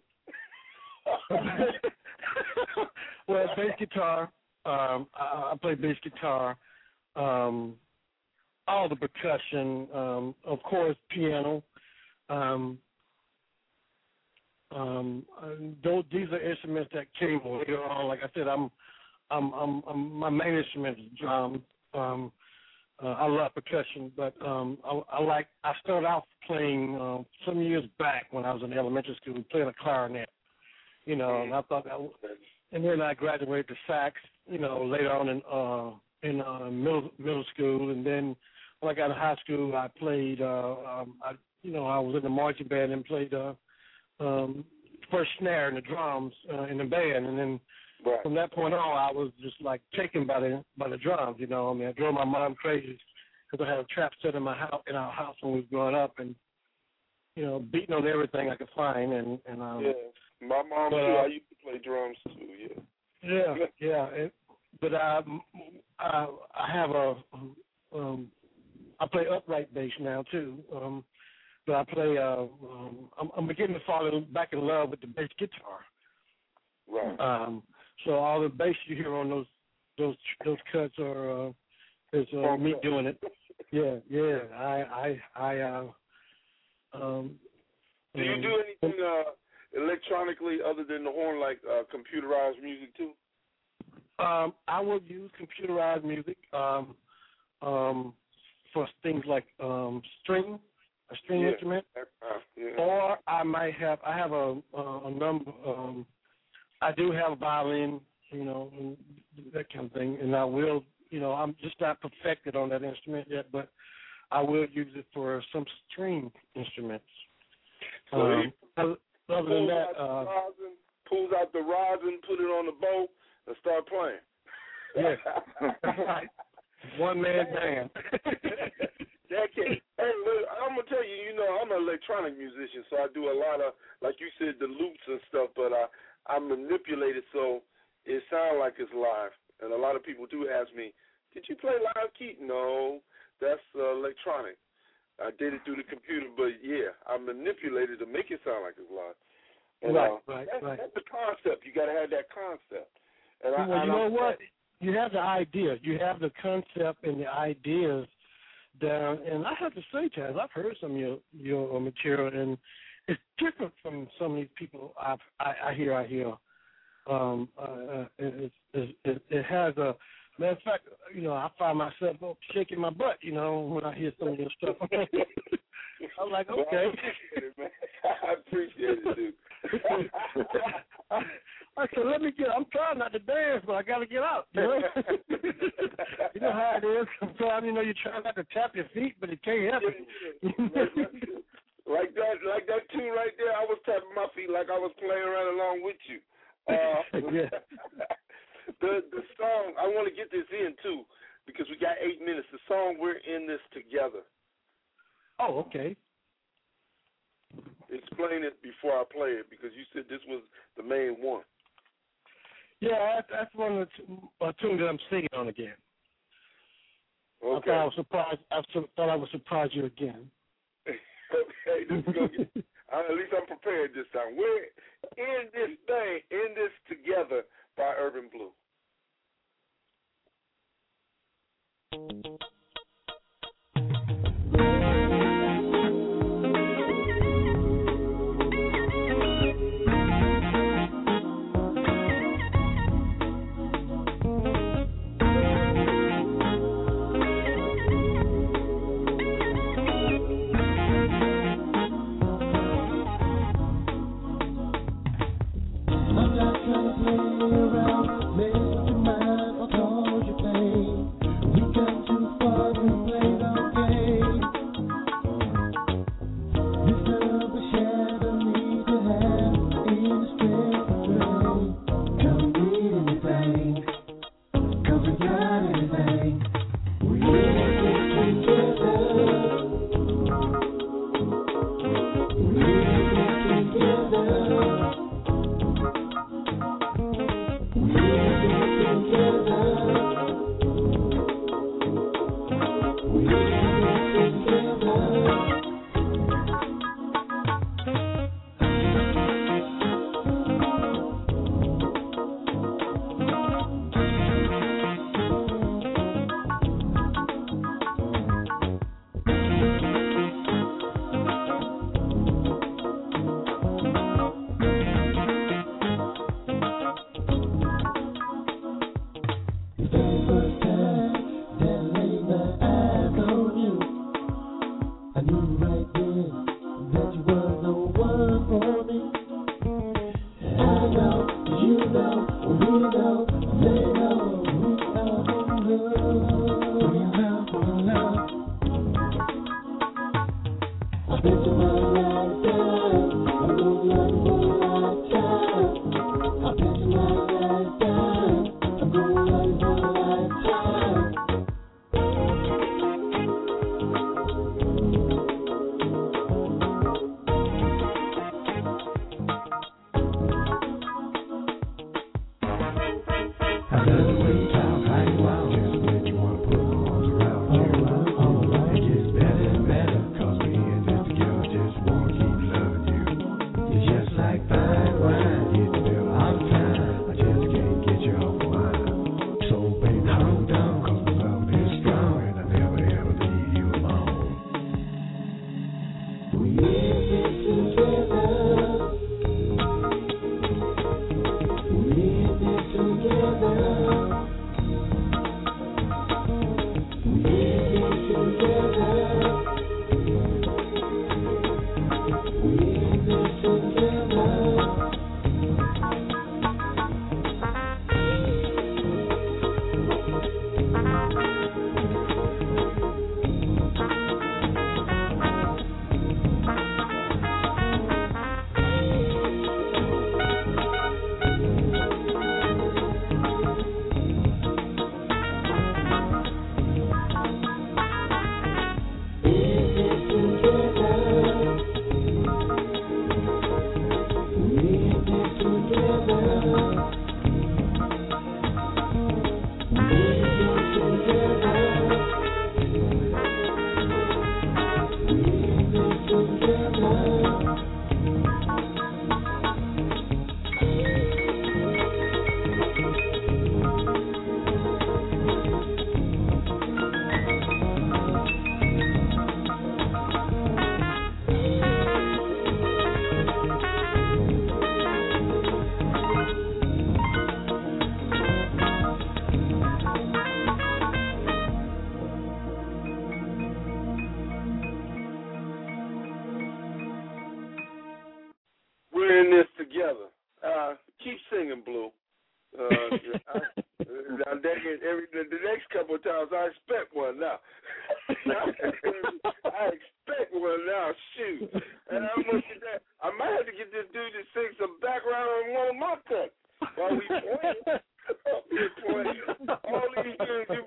Well, bass guitar. Um, I, I play bass guitar. Um, all the percussion. Um, of course, piano. Um, um, those these are instruments that came later on. Like I said, I'm, I'm, I'm, I'm my main instrument is drum. Um, uh, I love percussion, but um, I, I like. I started out playing uh, some years back when I was in elementary school, playing a clarinet. You know, and I thought that, and then I graduated to sax. You know, later on in uh, in uh, middle middle school, and then when I got to high school, I played. Uh, um, I, you know, I was in the marching band and played uh, um, first snare and the drums uh, in the band, and then right. from that point on, I was just like taken by the by the drums. You know, I mean, I drove my mom crazy because I had a trap set in my house in our house when we was growing up, and you know, beating on everything I could find, and and um, yeah. My mom but, too. uh, I used to play drums too. Yeah. Yeah, yeah. It, but I, I, I have a, um, I play upright bass now too. Um, but I play. Uh, um, I'm, I'm beginning to fall back in love with the bass guitar. Right. Um, so all the bass you hear on those those those cuts are uh, is uh, me doing it. Yeah, yeah. I, I, I. Uh, um, do you do anything? Uh, electronically, other than the horn, like uh, computerized music too? Um, I will use computerized music um, um, for things like um, string, a string yeah. instrument, uh, yeah. or I might have. I have a, a number. Um, I do have a violin, you know, and that kind of thing, and I will. You know, I'm just not perfected on that instrument yet, but I will use it for some string instruments. So um, other, other than that, out uh, rosin, pulls out the rosin, put it on the bow, and start playing. Yeah. One man band. That can, hey, look, I'm gonna tell you, you know, I'm an electronic musician, so I do a lot of, like you said, the loops and stuff. But I, I manipulate it so it sounds like it's live. And a lot of people do ask me, "Did you play live key?" No, that's uh, electronic. I did it through the computer, but yeah, I manipulated to make it sound like it's live. And, right, uh, right, that's, right. That's the concept. You got to have that concept. And well, I, you know I'm, what? You have the idea. You have the concept and the ideas down. And I have to say, Chaz, I've heard some of your your material, and it's different from some of these people I've, I I hear. I hear. Um, uh, it, it, it, it has a matter of fact. You know, I find myself shaking my butt. You know, when I hear some of your stuff. I'm like, okay. Well, I appreciate it, man. I appreciate it, dude. I, I said, let me get. I'm trying not to dance, but I got to get out. You know, you know how it is. Sometimes, you know, you try not to tap your feet, but it can't help it. Like that, like that tune right there. I was tapping my feet like I was playing right along with you. Uh, yeah. the the song, I want to get this in too because we got eight minutes. The song, We're in This Together. Oh, okay. explain it before I play it because you said this was the main one. Yeah, that's, that's one of the uh, tunes that I'm singing on again. Okay. I thought I was surprised. I su- thought I would surprise you again. Okay, this is gonna get, uh, at least I'm prepared this time. We're in this thing, in this together by Urban Blue.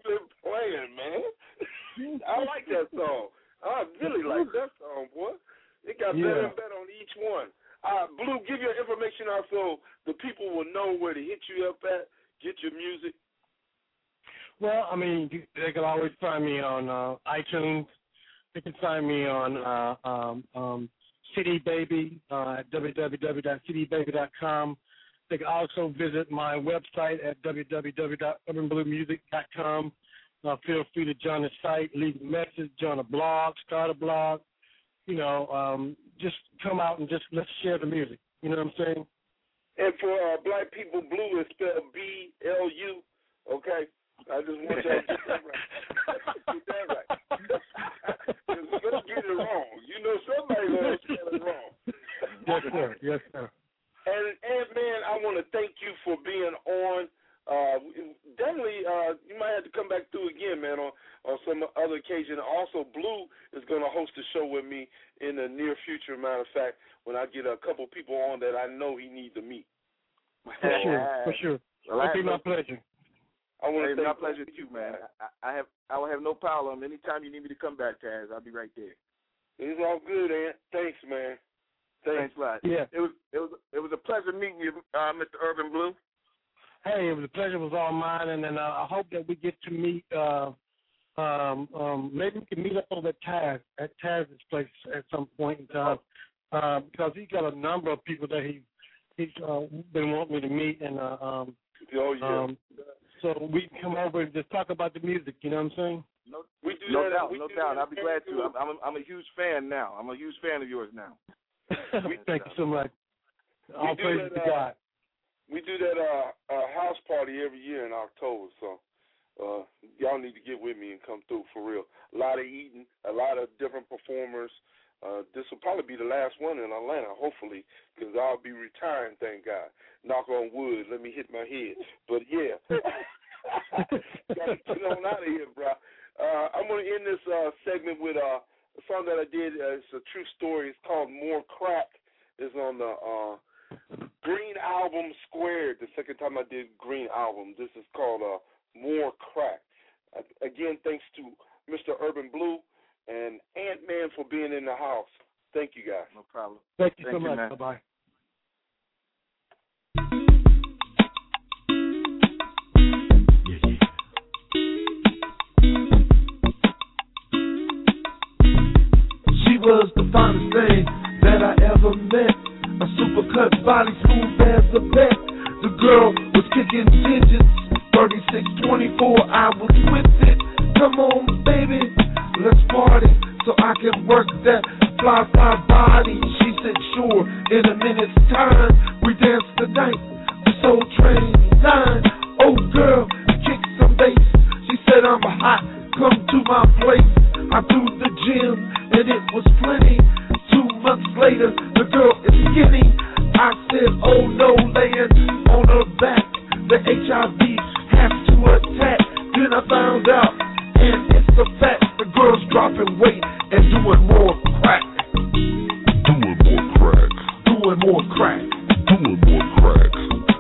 I like that song. I really like that song, boy. It got Yeah. better and better on each one. Uh, Blue, give your information out so the people will know where to hit you up at, get your music. Well, I mean, you- they can always find me on uh, iTunes. They can find me on uh, um, um, C D Baby uh, at w w w dot c d baby dot com. They can also visit my website at w w w dot urban blue music dot com. Uh, feel free to join the site, leave a message, join a blog, start a blog. You know, um, just come out and just let's share the music. You know what I'm saying? And for uh, black people, Blue is spelled B L U, okay? I just want y'all to get that right. Get that right. Because we're going to get it wrong. You know somebody's going to spell it wrong. Yes, sir. Yes, sir. And, and man, I want to thank you for being on. Uh, definitely, uh, you might have to come back through again, man, on, on some other occasion. Also, Blue is going to host a show with me in the near future, matter of fact, when I get a couple people on that I know he needs to meet. For sure. For sure. Well, It'll be my no, pleasure. I want hey, to my thank pleasure to you, man. I, I have I will have no problem. Anytime you need me to come back, Taz, I'll be right there. It's all good, Ant. Thanks, man. Thanks. Thanks a lot. Yeah. It was it was it was a pleasure meeting you, uh, Mister Urban Blue. Hey, it was a pleasure. Was all mine, and then uh, I hope that we get to meet. Uh, um, um, maybe we can meet up over at Taz at Taz's place at some point in time, uh, because he's got a number of people that he he's uh, been wanting me to meet, and uh, um, oh yeah. Um, so we can come over and just talk about the music. You know what I'm saying? No, we do no that, doubt, we no do doubt. that I'll be glad to. I'm I'm a, I'm a huge fan now. I'm a huge fan of yours now. Thank you so much. All do praise that, to uh, God. We do that uh, uh, house party every year in October, so uh, y'all need to get with me and come through for real. A lot of eating, a lot of different performers. Uh, this will probably be the last one in Atlanta, hopefully, because I'll be retiring, thank God. Knock on wood, let me hit my head. But, yeah, got to get on out of here, bro. Uh, I'm going to end this uh, segment with uh, a song that I did. Uh, it's a true story. It's called More Crack. It's on the uh, Green Album Squared, the second time I did Green Album. This is called uh, More Crack. Uh, again, thanks to Mister Urban Blue and Ant-Man for being in the house. Thank you, guys. No problem. Thank you Thank so you, much. man. Bye-bye. She was the finest thing that I ever met. A super cut body, smooth as a bet. The girl was kicking digits, thirty-six twenty-four, I was with it. Come on, baby, let's party so I can work that fly, fly body. She said, sure, in a minute's time. We danced the night, the Soul Train line. Oh, girl, kick some bass. She said, I'm hot, come to my place. I do the gym, and it was plenty. Two months later, the girl is skinny. I said, oh no, laying on her back. The H I V has to attack. Then I found out, and it's a fact, the girl's dropping weight and doing more crack. Doing more crack. Doing more crack. Doing more crack.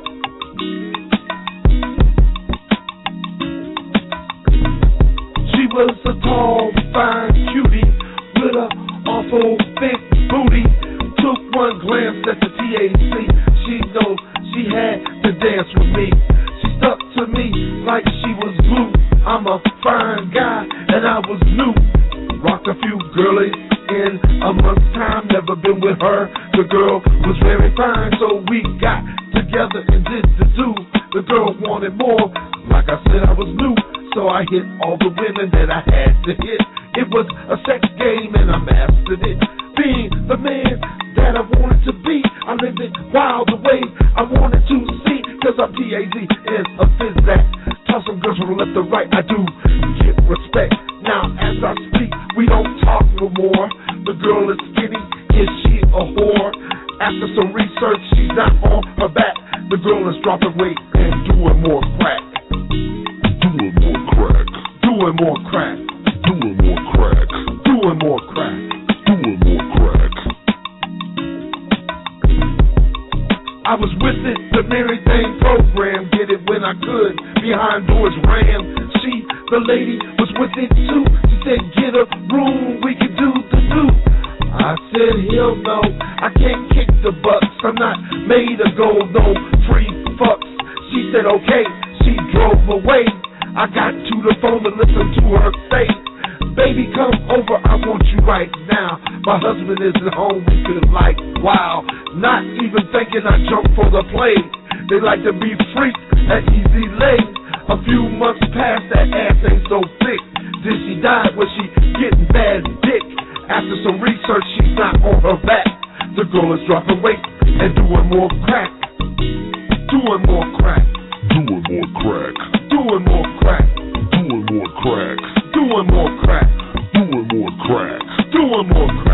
She was a tall, fine cutie with a awful thick booty. Took one glance at the T A C. She know she had to dance with me. She stuck to me like she was glue. I'm a fine guy and I was new. Rocked a few girlies in a month's time. Never been with her. The girl was very fine, so we got together and did the do. The girl wanted more. Like I said, I was new, so I hit all the women that I had to hit. It was a sex game and I mastered it. Being the man that I wanted to be, I lived it wild the way I wanted to see. Cause I'm P A Z is a phys-act. Toss some girls from the left to right, I do get respect. Now as I speak, we don't talk no more. The girl is skinny, is she a whore? After some research, she's not on her back. The girl is dropping weight and doing more crack. Doing more crack. Doing more crack. Doing more crack. Doing more crack. Doing more crack. I was with it, the Mary Thing program, get it when I could, behind doors ran. She, the lady, was with it too. She said, get a room, we can do the do. I said, said, hell no, I can't kick the bucks. I'm not made to go no free fucks. She said, okay, she drove away. I got to the phone to listen to her say, baby, come over, I want you right now. My husband isn't home, we feel like, wow. Not even thinking I jumped for the plane. They like to be freaks at Easy Lane. A few months past, that ass ain't so thick. Then she died when she getting bad dick. After some research, she's not on her back. The girl is dropping weight and doing more crack. Doing more crack. Doing more crack. Doing more crack. Doing more crack. Doing more crack. Doing more crack. Doing more crack.